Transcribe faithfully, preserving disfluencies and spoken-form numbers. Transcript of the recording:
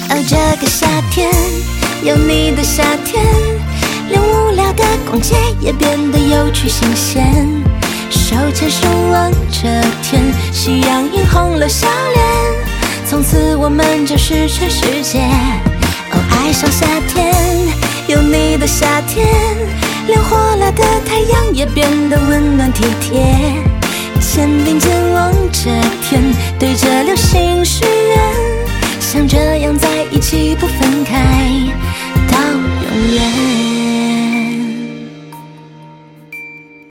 哦，这个夏天有你的夏天，连无聊的逛街也变得有趣新鲜。手牵手望着天，夕阳映红了笑脸，从此我们就是全世界。哦，爱上夏天，有你的夏天，连火辣的太阳也变得温暖体贴。肩并肩望着天，对着流星说